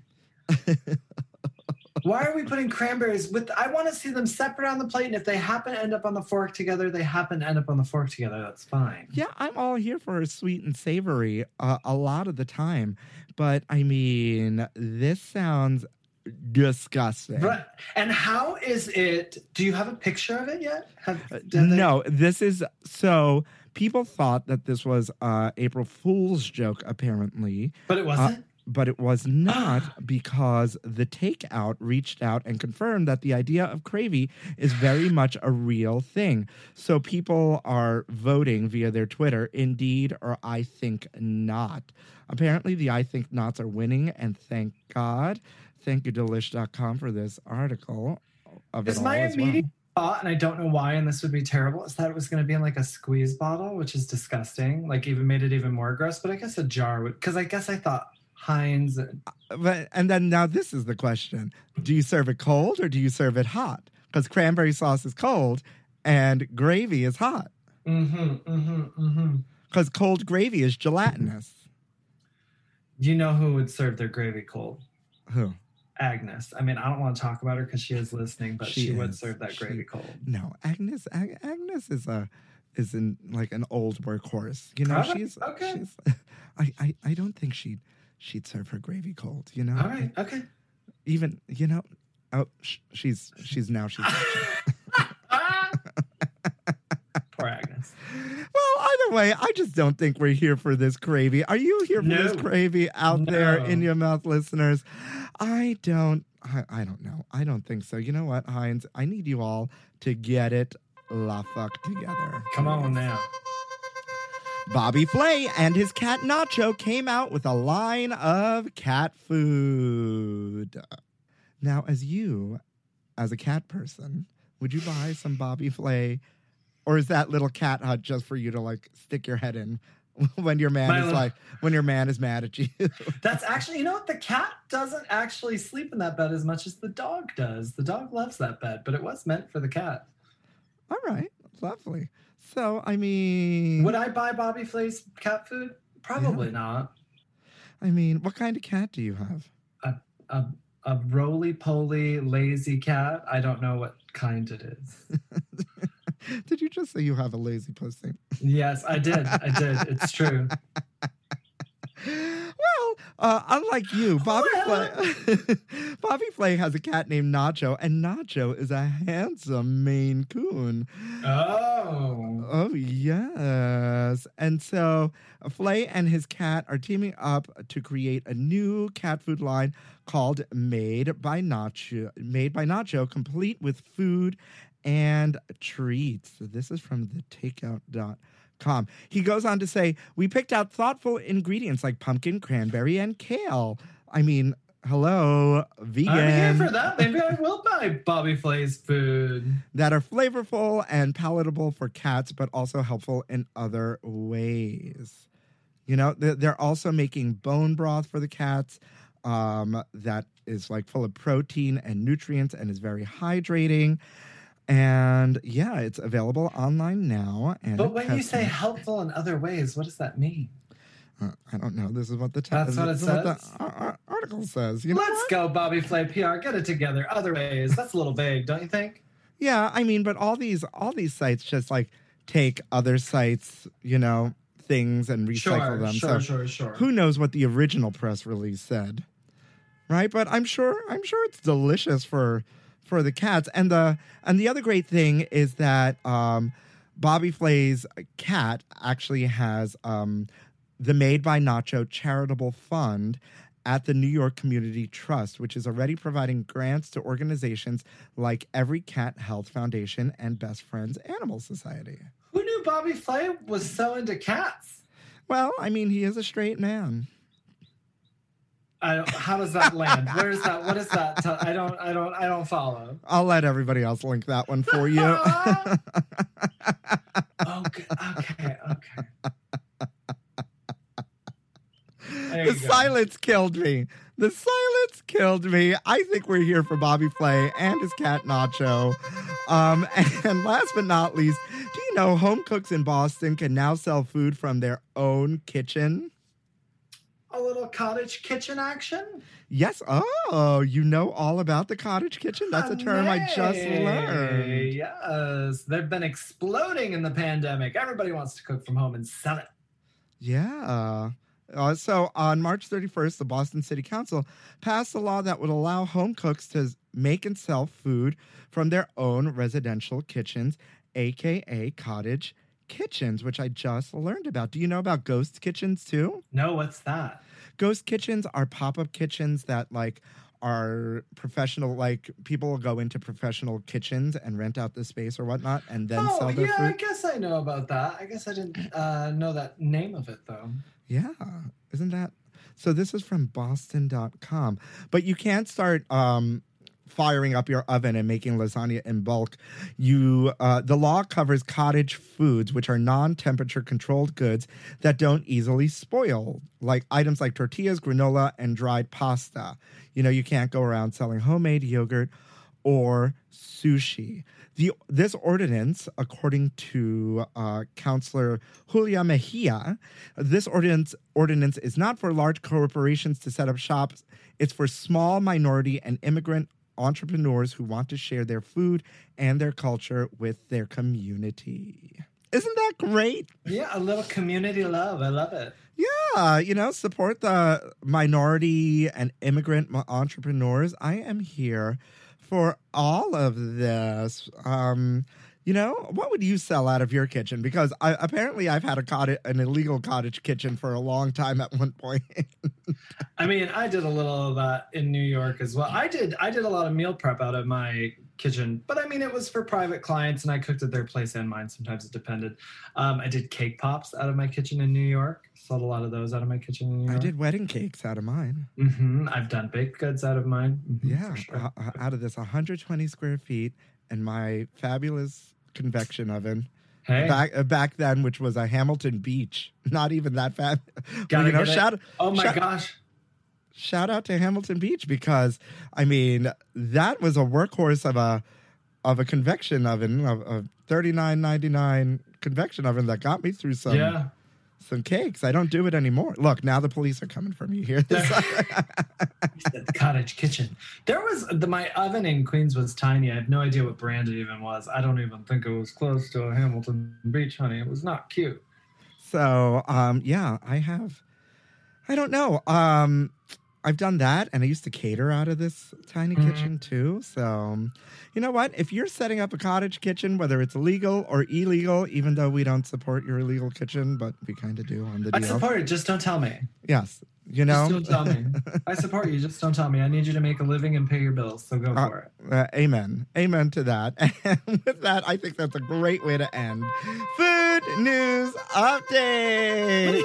Why are we putting cranberries with? I want to see them separate on the plate, and if they happen to end up on the fork together, they happen to end up on the fork together. That's fine. Yeah, I'm all here for a sweet and savory uh, a lot of the time. But, I mean, this sounds disgusting. Right. And how is it? Do you have a picture of it yet? Have, Uh, have they- no, this is so people thought that this was uh April Fool's joke, apparently, But it wasn't? uh, but it was not because the Takeout reached out and confirmed that the idea of Cravy is very much a real thing. So people are voting via their Twitter, indeed or I think not. Apparently the I think nots are winning, and thank God. Thank you, delish dot com, for this article of Is it all my as well. immediate thought, and I don't know why, and this would be terrible, is that it was going to be in like a squeeze bottle, which is disgusting. Like even made it even more gross. But I guess a jar would, because I guess I thought Heinz. And, But and then now this is the question: do you serve it cold or do you serve it hot? Because cranberry sauce is cold and gravy is hot. mm-hmm, mm-hmm, mm-hmm. Because cold gravy is gelatinous. You know who would serve their gravy cold? Who? Agnes. I mean, I don't want to talk about her because she is listening, but she, She would is. serve that She- gravy cold. No, Agnes. Ag- Agnes is a is in like an old workhorse. You know, All right, she's okay. she's. I, I I don't think she'd she'd serve her gravy cold. You know. All right, okay. Even you know. Oh, sh- she's she's now she's. Ah! Poor Agnes. Well, either way, I just don't think we're here for this gravy. Are you here for No. this gravy out there No. in your mouth, listeners? I don't. I, I don't know. I don't think so. You know what, Heinz? I need you all to get it la fuck together. Come on now. Bobby Flay and his cat Nacho came out with a line of cat food. Now, as you, as a cat person, would you buy some Bobby Flay? Or is that little cat hut just for you to like stick your head in when your man My is little- like when your man is mad at you? That's actually, you know what? The cat doesn't actually sleep in that bed as much as the dog does. The dog loves that bed, but it was meant for the cat. All right, lovely. So I mean, Would I buy Bobby Flay's cat food? Probably Yeah. not. I mean, what kind of cat do you have? A a roly-poly lazy cat. I don't know what kind it is. Did you just say you have a lazy pussy? Yes, I did. I did. It's true. Well, uh, unlike you, Bobby Flay, Bobby Flay has a cat named Nacho, and Nacho is a handsome Maine Coon. Oh. Oh, yes. And so uh, Flay and his cat are teaming up to create a new cat food line called Made by Nacho, Made by Nacho, complete with food and treats. This is from the takeout dot com. He goes on to say, we picked out thoughtful ingredients like pumpkin, cranberry, and kale. I mean, hello, vegan. I'm here for that. Maybe I will buy Bobby Flay's food. That are flavorful and palatable for cats, but also helpful in other ways. You know, th- they're also making bone broth for the cats um, that is like full of protein and nutrients and is very hydrating. And yeah, it's available online now. And But it when you has say some- helpful in other ways, what does that mean? Uh, I don't know. This is what the te- That's what it this is the says? ar- ar- article says. You know Let's what? go, Bobby Flay P R. Get it together. Other ways. That's a little vague, don't you think? Yeah, I mean, but all these all these sites just like take other sites, you know, things and recycle Sure, them. sure, so sure, sure. who knows what the original press release said, right? But I'm sure I'm sure it's delicious for for the cats. And the and the other great thing is that um, Bobby Flay's cat actually has um, the Made by Nacho charitable fund at the New York Community Trust, which is already providing grants to organizations like Every Cat Health Foundation and Best Friends Animal Society. Who knew Bobby Flay was so into cats? Well, I mean, he is a straight man. I don't, how does that land? Where's that? What is that? Tell- I don't. I don't. I don't follow. I'll let everybody else link that one for you. Okay. Okay. Okay. There The you go. silence killed me. The silence killed me. I think we're here for Bobby Flay and his cat Nacho. Um, and last but not least, do you know home cooks in Boston can now sell food from their own kitchen? A little cottage kitchen action? Yes. Oh, you know all about the cottage kitchen? That's a term I just learned. Yes. They've been exploding in the pandemic. Everybody wants to cook from home and sell it. Yeah. Uh, so on March thirty-first, the Boston City Council passed a law that would allow home cooks to make and sell food from their own residential kitchens, a k a cottage kitchens, which I just learned about. Do you know about ghost kitchens too? No, what's that? Ghost kitchens are pop-up kitchens that like are professional, like people will go into professional kitchens and rent out the space or whatnot and then oh, sell their yeah, food. I guess I know about that. I guess I didn't uh, know that name of it though. Yeah, isn't that? So this is from Boston dot com. But you can't start um, firing up your oven and making lasagna in bulk. You, uh, the law covers cottage foods, which are non-temperature controlled goods that don't easily spoil, like items like tortillas, granola, and dried pasta. You know, you can't go around selling homemade yogurt or sushi. The, this ordinance, according to uh, Councillor Julia Mejia, this ordinance, ordinance is not for large corporations to set up shops. It's for small minority and immigrant entrepreneurs who want to share their food and their culture with their community. Isn't that great? Yeah, a little community love. I love it. Yeah, you know, support the minority and immigrant entrepreneurs. I am here for all of this. Um, you know, what would you sell out of your kitchen? Because I, apparently I've had a cottage, an illegal cottage kitchen for a long time at one point. I mean, I did a little of that in New York as well. I did I did a lot of meal prep out of my kitchen, but I mean, it was for private clients and I cooked at their place and mine. Sometimes it depended. Um, I did cake pops out of my kitchen in New York. Sold a lot of those out of my kitchen in New York. I did wedding cakes out of mine. Mm-hmm. I've done baked goods out of mine. Mm-hmm, yeah, sure. uh, out of this one hundred twenty square feet and my fabulous convection oven. Hey. Back uh, back then, which was a Hamilton Beach. Not even that fab. Gotta well, you know, get it. shout, Oh my shout, gosh. Shout out to Hamilton Beach because I mean that was a workhorse of a of a convection oven, of a thirty-nine ninety-nine convection oven that got me through some Yeah. some cakes. I don't do it anymore. Look, now the police are coming for me here. The cottage kitchen. There was the, my oven in Queens was tiny. I have no idea what brand it even was. I don't even think it was close to a Hamilton Beach, honey. It was not cute. So, um, yeah, I have. I don't know. Um, I've done that, and I used to cater out of this tiny Mm-hmm. kitchen too. So, um, you know what? If you're setting up a cottage kitchen, whether it's legal or illegal, even though we don't support your illegal kitchen, but we kind of do on the I deal. support it. Just don't tell me. Yes, you know. Just don't tell me. I support you. Just don't tell me. I need you to make a living and pay your bills. So go Uh, for it. uh, amen. Amen to that. And with that, I think that's a great way to end. Food News Update.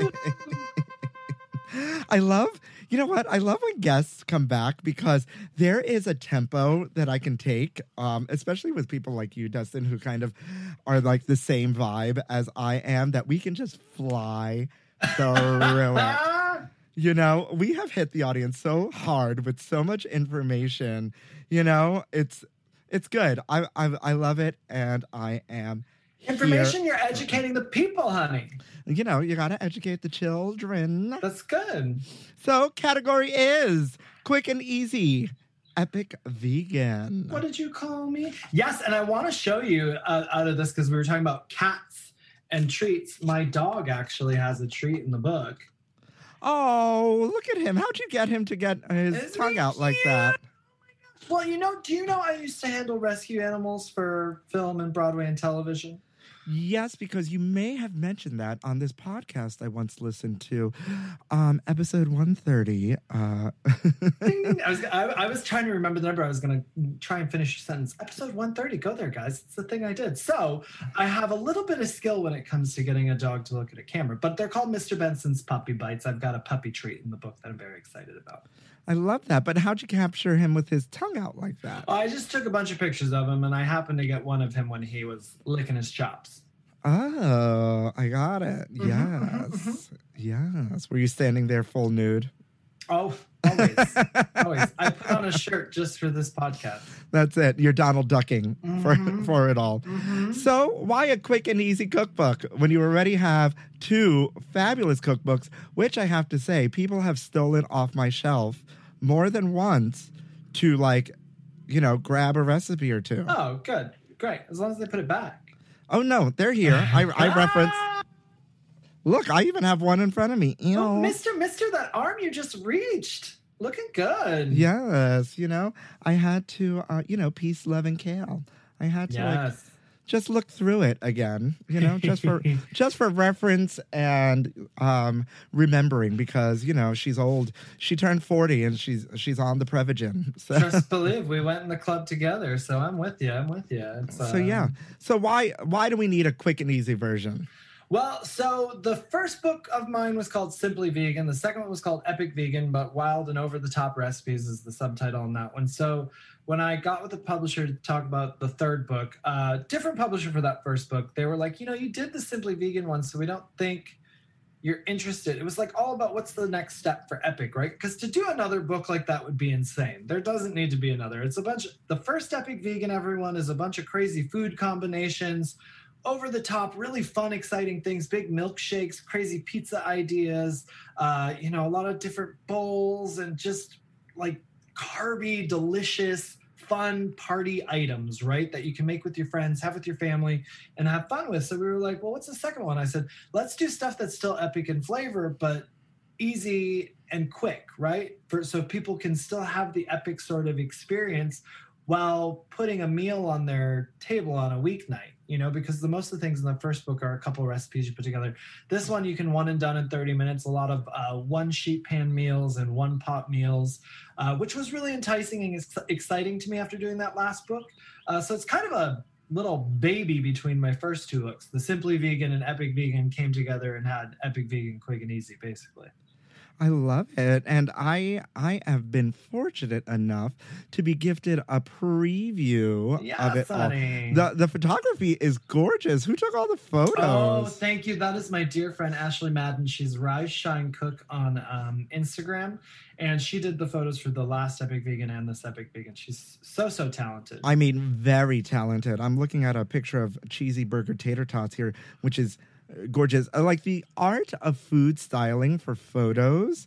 I love, you know what? I love when guests come back because there is a tempo that I can take, um, especially with people like you, Dustin, who kind of are like the same vibe as I am, that we can just fly through it. You know, we have hit the audience so hard with so much information. You know, it's it's good. I I, I love it, and I am Information, here. you're educating the people, honey. You know, you got to educate the children. That's good. So, category is quick and easy, epic vegan. What did you call me? Yes, and I want to show you uh, out of this because we were talking about cats and treats. My dog actually has a treat in the book. Oh, look at him. How'd you get him to get his Isn't tongue he out like cute? that? Well, you know, do you know I used to handle rescue animals for film and Broadway and television? Yes, because you may have mentioned that on this podcast I once listened to, um, episode one thirty. Uh, Ding, ding. I was I, I was trying to remember the number. I was going to try and finish your sentence. Episode one thirty. Go there, guys. It's the thing I did. So I have a little bit of skill when it comes to getting a dog to look at a camera, but they're called Mister Benson's Puppy Bites. I've got a puppy treat in the book that I'm very excited about. I love that. But how'd you capture him with his tongue out like that? I just took a bunch of pictures of him, and I happened to get one of him when he was licking his chops. Oh, I got it. Mhm, Yes. Yes. Were you standing there full nude? Oh, always. always. I put on a shirt just for this podcast. That's it. You're Donald Ducking for, Mm-hmm. for it all. Mm-hmm. So why a quick and easy cookbook when you already have two fabulous cookbooks, which I have to say, people have stolen off my shelf more than once to, like, you know, grab a recipe or two. Oh, good. Great. As long as they put it back. Oh, no, they're here. I, I reference. Look, I even have one in front of me. Ew. Oh, Mister, Mister, that arm you just reached. Looking good. Yes, you know, I had to, uh, you know, peace, love, and kale. I had to, like, Yes. just look through it again, you know, just for just for reference and um, remembering, because, you know, she's old. She turned forty and she's she's on the Prevagen. So, Trust believe we went in the club together, so I'm with you. I'm with you. It's, so yeah. um, So why why do we need a quick and easy version? Well, so the first book of mine was called Simply Vegan. The second one was called Epic Vegan, but Wild and Over the Top Recipes is the subtitle on that one. So when I got with the publisher to talk about the third book, uh, different publisher for that first book, they were like, you know, you did the Simply Vegan one, so we don't think you're interested. It was like all about what's the next step for Epic, right? Because to do another book like that would be insane. There doesn't need to be another. It's a bunch of, the first Epic Vegan, everyone, is a bunch of crazy food combinations, over the top, really fun, exciting things, big milkshakes, crazy pizza ideas, uh, you know, a lot of different bowls and just like carby, delicious, fun party items, right? That you can make with your friends, have with your family, and have fun with. So we were like, well, what's the second one? I said, let's do stuff that's still epic in flavor, but easy and quick, right? For, so people can still have the epic sort of experience while putting a meal on their table on a weeknight, you know, because the most of the things in the first book are a couple of recipes you put together. This one you can one and done in thirty minutes, a lot of uh, one sheet pan meals and one pot meals, uh, which was really enticing and ex- exciting to me after doing that last book. Uh, so it's kind of a little baby between my first two books. The Simply Vegan and Epic Vegan came together and had Epic Vegan Quick and Easy, basically. I love it. And I I have been fortunate enough to be gifted a preview Yes, of it all. honey. The the photography is gorgeous. Who took all the photos? Oh, thank you. That is my dear friend Ashley Madden. She's Rise Shine Cook on um, Instagram, and she did the photos for the last Epic Vegan and this Epic Vegan. She's so, so talented. I mean, very talented. I'm looking at a picture of cheesy burger tater tots here, which is gorgeous. Uh, Like, the art of food styling for photos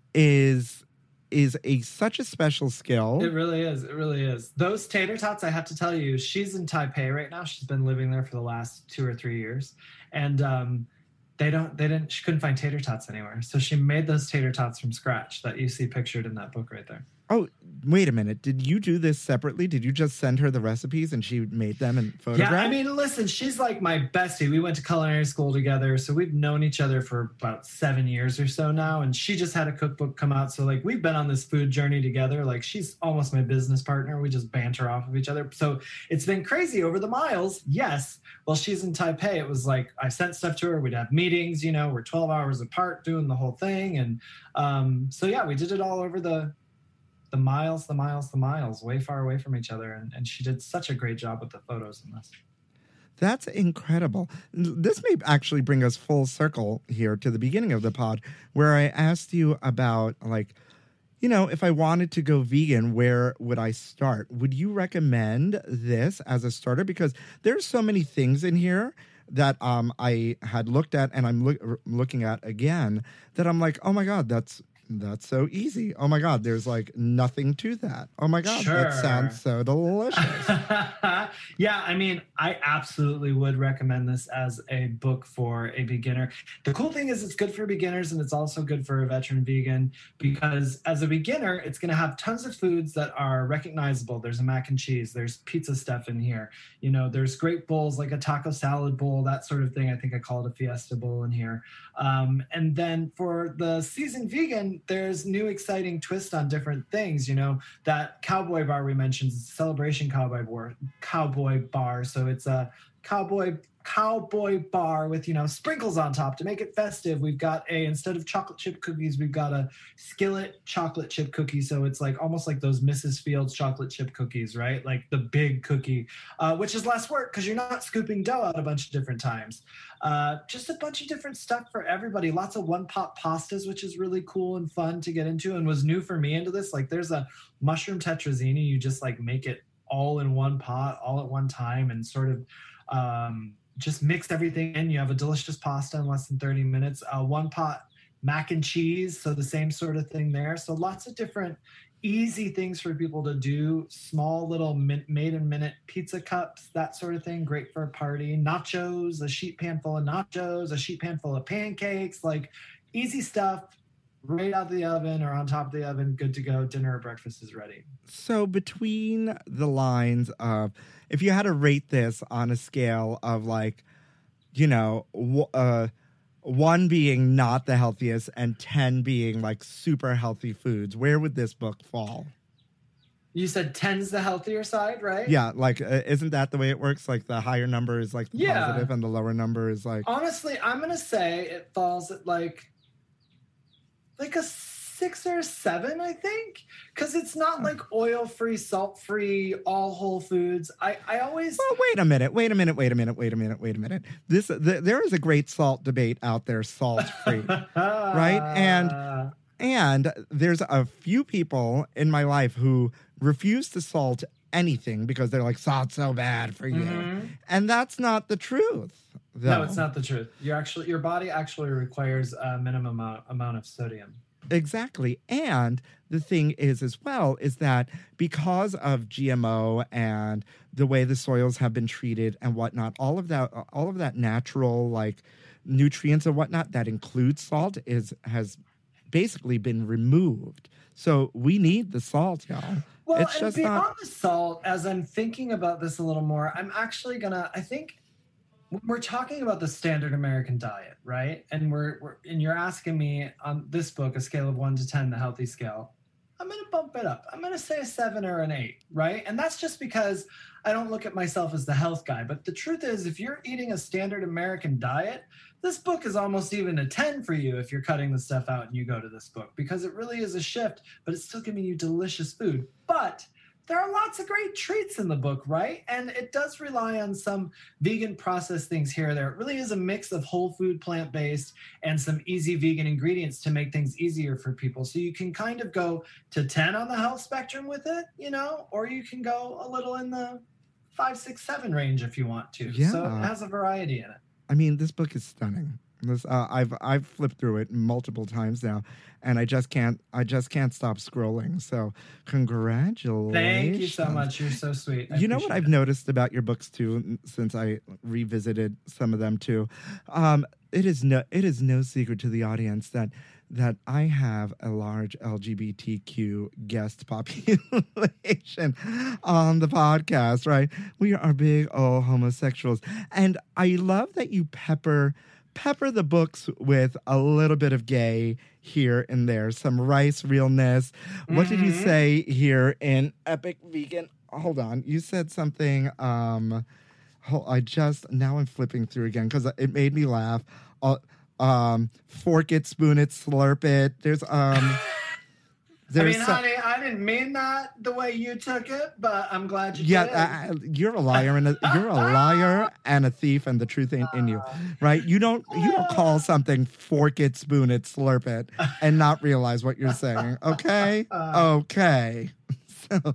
is is a such a special skill. It really is. It really is. Those tater tots, I have to tell you, she's in Taipei right now. She's been living there for the last two or three years. And um, they don't, they didn't, she couldn't find tater tots anywhere. So she made those tater tots from scratch that you see pictured in that book right there. Oh, wait a minute. Did you do this separately? Did you just send her the recipes and she made them and photographed? Yeah, I mean, listen, she's like my bestie. We went to culinary school together, so we've known each other for about seven years or so now. And she just had a cookbook come out, so like we've been on this food journey together. Like she's almost my business partner. We just banter off of each other. So it's been crazy over the miles. Yes, while she's in Taipei, it was like I sent stuff to her. We'd have meetings. You know, we're twelve hours apart doing the whole thing, and um, so yeah, we did it all over the. the miles, the miles, the miles, way far away from each other. And, and she did such a great job with the photos in this. That's incredible. This may actually bring us full circle here to the beginning of the pod, where I asked you about, like, you know, if I wanted to go vegan, where would I start? Would you recommend this as a starter? Because there's so many things in here that um, I had looked at and I'm look, looking at again that I'm like, oh my God, that's That's so easy. Oh my God, there's like nothing to that. Oh my God, Sure. that sounds so delicious. Yeah, I mean, I absolutely would recommend this as a book for a beginner. The cool thing is it's good for beginners and it's also good for a veteran vegan because as a beginner, it's going to have tons of foods that are recognizable. There's a mac and cheese, there's pizza stuff in here. You know, there's great bowls like a taco salad bowl, that sort of thing. I think I call it a fiesta bowl in here. Um, and then for the seasoned vegan, there's new exciting twist on different things. You know, that cowboy bar we mentioned is a celebration cowboy bar, cowboy bar. So it's a cowboy cowboy bar with, you know, sprinkles on top to make it festive. We've got a, instead of chocolate chip cookies, we've got a skillet chocolate chip cookie. So it's like almost like those Missus Fields chocolate chip cookies, right? Like the big cookie, uh, which is less work because you're not scooping dough out a bunch of different times. Uh, just a bunch of different stuff for everybody. Lots of one pot pastas, which is really cool and fun to get into and was new for me into this. Like there's a mushroom tetrazzini. You just like make it all in one pot, all at one time, and sort of, um, just mix everything in. You have a delicious pasta in less than thirty minutes. Uh, one pot mac and cheese, so the same sort of thing there. So lots of different easy things for people to do. Small little min- made-in-minute pizza cups, that sort of thing. Great for a party. Nachos, a sheet pan full of nachos, a sheet pan full of pancakes. Like easy stuff, right out of the oven or on top of the oven, good to go. Dinner or breakfast is ready. So between the lines of, if you had to rate this on a scale of like, you know, w- uh, one being not the healthiest and ten being like super healthy foods, where would this book fall? You said ten's the healthier side, right? Yeah, like, uh, isn't that the way it works? Like the higher number is like the Yeah. positive and the lower number is like... Honestly, I'm going to say it falls at like, like a six or a seven, I think. Because it's not like oil-free, salt-free, all whole foods. I, I always... Well, wait a minute, wait a minute, wait a minute, wait a minute, wait a minute. This th- There is a great salt debate out there, salt-free, right? And and there's a few people in my life who refuse to salt anything because they're like, salt's so bad for you. Mm-hmm. And that's not the truth. Though. No, it's not the truth. You're actually, your body actually requires a minimum amount, amount of sodium. Exactly. And the thing is as well is that because of G M O and the way the soils have been treated and whatnot, all of that all of that natural like nutrients and whatnot that includes salt is has basically been removed. So we need the salt, y'all. Well, it's and just beyond not the salt, as I'm thinking about this a little more, I'm actually gonna, I think we're talking about the standard American diet, right? And we're, we're and you're asking me on this book, a scale of one to ten, the healthy scale. I'm going to bump it up. I'm going to say a seven or an eight, right? And that's just because I don't look at myself as the health guy. But the truth is, if you're eating a standard American diet, this book is almost even a ten for you if you're cutting the stuff out and you go to this book, because it really is a shift, but it's still giving you delicious food. But there are lots of great treats in the book, right? And it does rely on some vegan processed things here or there. It really is a mix of whole food, plant-based, and some easy vegan ingredients to make things easier for people. So you can kind of go to ten on the health spectrum with it, you know, or you can go a little in the five, six, seven range if you want to. Yeah. So it has a variety in it. I mean, this book is stunning. This, uh, I've I've flipped through it multiple times now, and I just can't I just can't stop scrolling. So, congratulations! Thank you so much. You're so sweet. I you know what appreciate I've it. noticed about your books too, since I revisited some of them too. Um, it is no it is no secret to the audience that that I have a large L G B T Q guest population on the podcast. Right, we are big old homosexuals, and I love that you pepper. Pepper the books with a little bit of gay here and there, some rice realness. What mm-hmm. did you say here in Epic Vegan? Hold on, you said something. Um, hold, I just now I'm flipping through again because it made me laugh. Uh, um, fork it, spoon it, slurp it. There's um. There's I mean, some, honey, I didn't mean that the way you took it, but I'm glad you yeah, did. Yeah, uh, you're a liar and a, you're a liar and a thief, and the truth ain't in you, right? You don't you don't call something fork it, spoon it, slurp it, and not realize what you're saying. Okay, okay. So,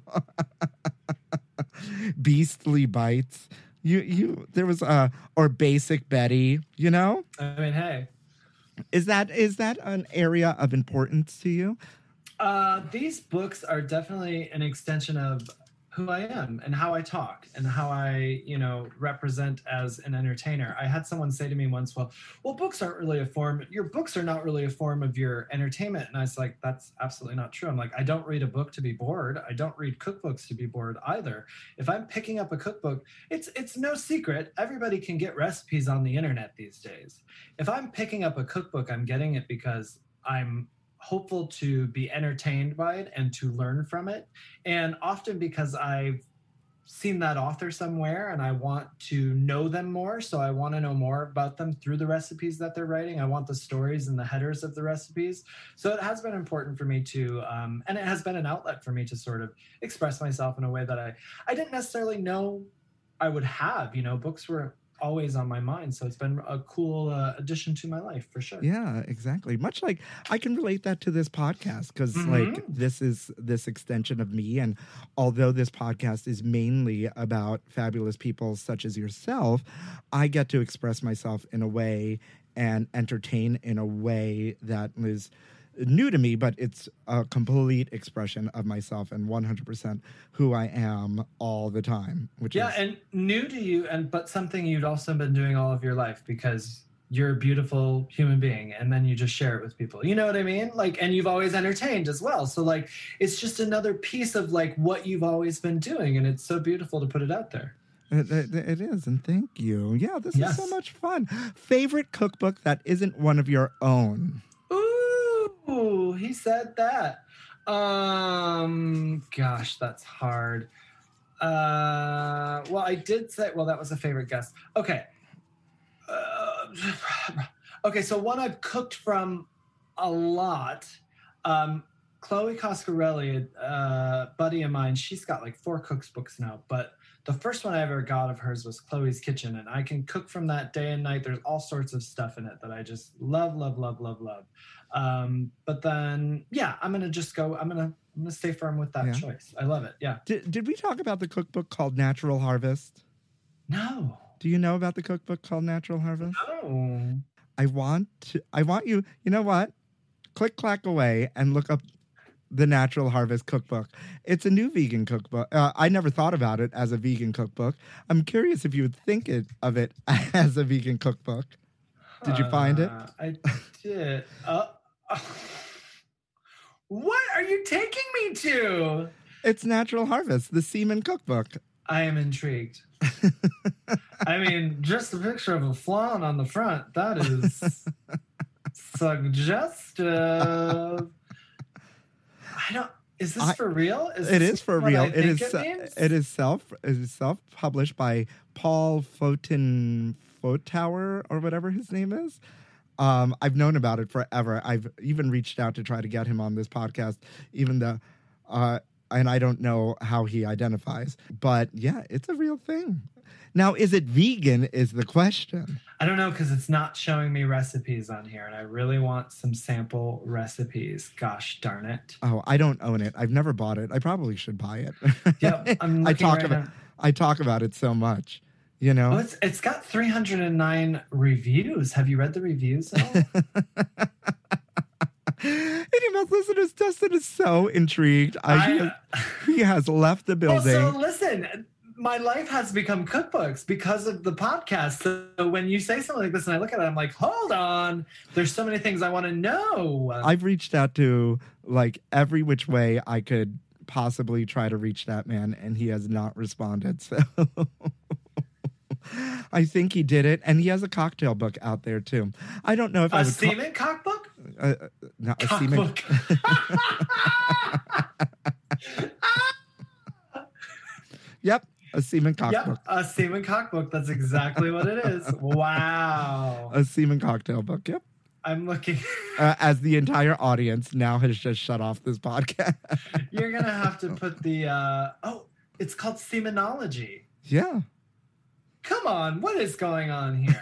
beastly bites. You you there was uh or basic Betty. You know. I mean, hey, is that is that an area of importance to you? Uh, these books are definitely an extension of who I am and how I talk and how I, you know, represent as an entertainer. I had someone say to me once, well, well, books aren't really a form, your books are not really a form of your entertainment. And I was like, that's absolutely not true. I'm like, I don't read a book to be bored. I don't read cookbooks to be bored either. If I'm picking up a cookbook, it's it's no secret. Everybody can get recipes on the internet these days. If I'm picking up a cookbook, I'm getting it because I'm hopeful to be entertained by it and to learn from it. And often because I've seen that author somewhere and I want to know them more. So I want to know more about them through the recipes that they're writing. I want the stories and the headers of the recipes. So it has been important for me to, um, and it has been an outlet for me to sort of express myself in a way that I, I didn't necessarily know I would have. You know, books were always on my mind. So it's been a cool uh, addition to my life for sure. Yeah, exactly. Much like I can relate that to this podcast because Mhm. like this is this extension of me. And although this podcast is mainly about fabulous people such as yourself, I get to express myself in a way and entertain in a way that is new to me, but it's a complete expression of myself and one hundred percent who I am all the time. Which Yeah, is, and new to you, and but something you'd also been doing all of your life because you're a beautiful human being, and then you just share it with people. You know what I mean? Like, and you've always entertained as well. So like, it's just another piece of like what you've always been doing, and it's so beautiful to put it out there. It, it, it is, and thank you. Yeah, this Yes. is so much fun. Favorite cookbook that isn't one of your own? Ooh, he said that. Um, gosh, that's hard. Uh, well, I did say, well, that was a favorite guess. Okay. Uh, okay, so one I've cooked from a lot. Um, Chloe Coscarelli, a buddy of mine, she's got like four cookbooks now, but the first one I ever got of hers was Chloe's Kitchen, and I can cook from that day and night. There's all sorts of stuff in it that I just love, love, love, love, love. Um, but then, yeah, I'm gonna just go. I'm gonna, I'm gonna stay firm with that Yeah. choice. I love it. Yeah. Did, did we talk about the cookbook called Natural Harvest? No. Do you know about the cookbook called Natural Harvest? No. I want to, I want you, you know what? Click, clack away and look up the Natural Harvest cookbook. It's a new vegan cookbook. Uh, I never thought about it as a vegan cookbook. I'm curious if you would think it of it as a vegan cookbook. Did you find it? Uh, I did. Uh, uh, what are you taking me to? It's Natural Harvest, the semen cookbook. I am intrigued. I mean, just a picture of a flan on the front. That is suggestive. I don't. Is this I- for real? Is It this is for what real. I It think is. It, uh, means? It is self. It is self-published by Paul Foten Fotower or whatever his name is. Um, I've known about it forever. I've even reached out to try to get him on this podcast, even though, uh, and I don't know how he identifies. But yeah, it's a real thing. Now, is it vegan? Is the question. I don't know because it's not showing me recipes on here, and I really want some sample recipes. Gosh darn it! Oh, I don't own it. I've never bought it. I probably should buy it. Yep, I'm I looking talk right about. now. I talk about it so much. You know. Oh, it's it's got three hundred nine reviews. Have you read the reviews at all? Email listeners, Dustin is so intrigued. I, he, has, he has left the Well, building. so listen, my life has become cookbooks because of the podcast. So when you say something like this and I look at it, I'm like, hold on. There's so many things I want to know. I've reached out to like every which way I could possibly try to reach that man, and he has not responded. So I think he did it, and he has a cocktail book out there too. I don't know if a I would call- semen cockbook? uh, uh, not a semen. Cockbook. Yep, a semen cockbook. Yep, a semen cockbook. That's exactly what it is. Wow. A semen cocktail book. Yep. I'm looking. Uh, as the entire audience now has just shut off this podcast. You're going to have to put the, uh, oh, it's called Semenology. Yeah. Come on, what is going on here?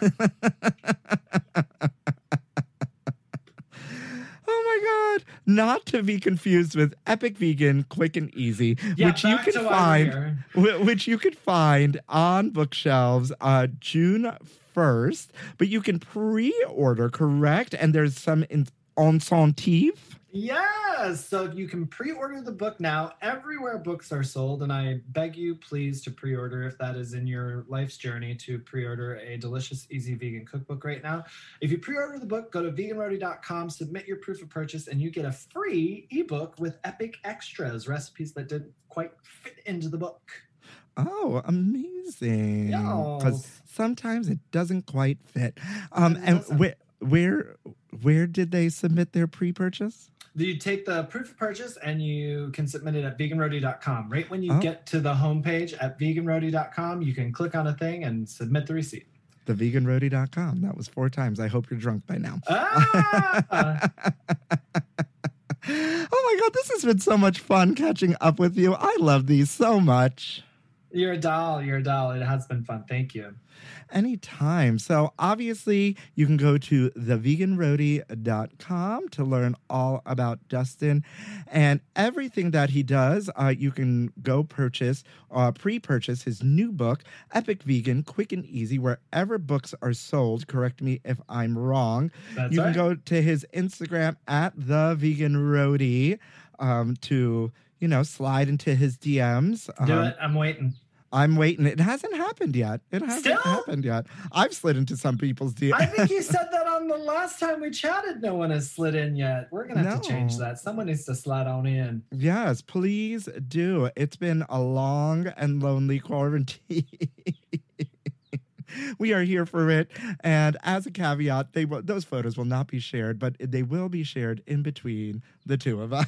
Oh my God. Not to be confused with Epic Vegan Quick and Easy, Yeah, which you back can to why we're find here. wh- which you could find on bookshelves uh June first, but you can pre-order, correct? And there's some in- incentive. Yes, so you can pre-order the book now everywhere books are sold, and I beg you please to pre-order if that is in your life's journey to pre-order a delicious, easy vegan cookbook right now. If you pre-order the book, go to vegan roadie dot com, submit your proof of purchase, and you get a free ebook with epic extras, recipes that didn't quite fit into the book. Oh, amazing. Yes. Because sometimes it doesn't quite fit. Um It and doesn't. where where where did they submit their pre-purchase? You take the proof of purchase and you can submit it at vegan roadie dot com. Right when you Oh. get to the homepage at vegan roadie dot com, you can click on a thing and submit the receipt. the vegan roadie dot com. That was four times. I hope you're drunk by now. Ah! Oh my God, this has been so much fun catching up with you. I love these so much. You're a doll. You're a doll. It has been fun. Thank you. Anytime. So obviously you can go to the vegan roadie dot com to learn all about Dustin and everything that he does. Uh, you can go purchase, uh, pre-purchase his new book, Epic Vegan, Quick and Easy, wherever books are sold. Correct me if I'm wrong. That's you right. can go to his Instagram at the vegan roadie um, to, you know, slide into his D Ms. Do Um, it. I'm waiting. I'm waiting. It hasn't happened yet. It hasn't Still? happened yet. I've slid into some people's D Ms. I think you said that on the last time we chatted. No one has slid in yet. We're going to have to change No. that. Someone needs to slide on in. Yes, please do. It's been a long and lonely quarantine. We are here for it. And as a caveat, they will, those photos will not be shared, but they will be shared in between the two of us.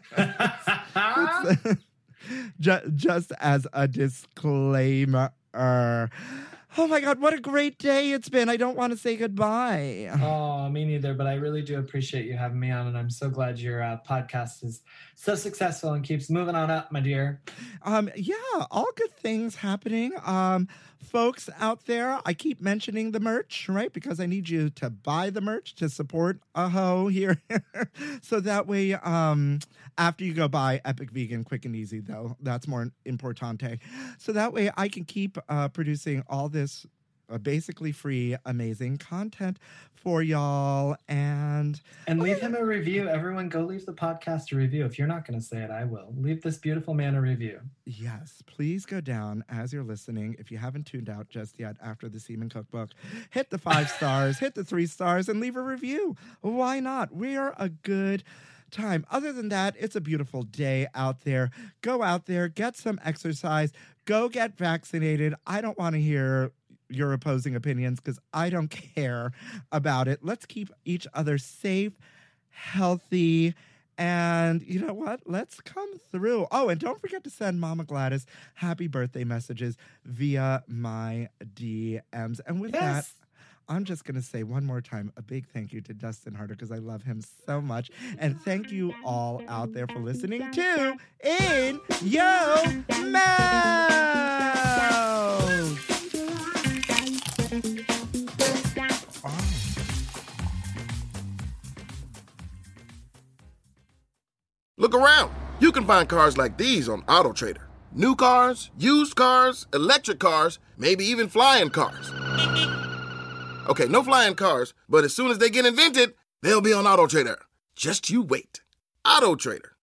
just, just as a disclaimer. Oh my God, what a great day it's been. I don't want to say goodbye. Oh, me neither, but I really do appreciate you having me on, and I'm so glad your uh, podcast is so successful and keeps moving on up, my dear. Um, yeah, all good things happening. Um, folks out there, I keep mentioning the merch, right? Because I need you to buy the merch to support Aho here. So that way, um, after you go buy Epic Vegan, Quick and Easy, though, that's more importante. So that way I can keep uh, producing all this uh, basically free, amazing content for y'all. And And leave him a review. Everyone go leave the podcast a review. If you're not going to say it, I will. Leave this beautiful man a review. yes, please go down as you're listening. If you haven't tuned out just yet after the Seaman Cookbook, hit the five stars, hit the three stars, and leave a review. Why not? We are a good time. Other than that, it's a beautiful day out there. Go out there, get some exercise, go get vaccinated. I don't want to hear your opposing opinions because I don't care about it. Let's keep each other safe, healthy, and you know what? Let's come through. Oh, and don't forget to send Mama Gladys happy birthday messages via my D Ms. And with that, Yes. I'm just going to say one more time a big thank you to Dustin Harder because I love him so much. And thank you all out there for listening to In Yo Mouth. Look around. You can find cars like these on AutoTrader. New cars, used cars, electric cars, maybe even flying cars. Okay, no flying cars, but as soon as they get invented, they'll be on AutoTrader. Just you wait. AutoTrader.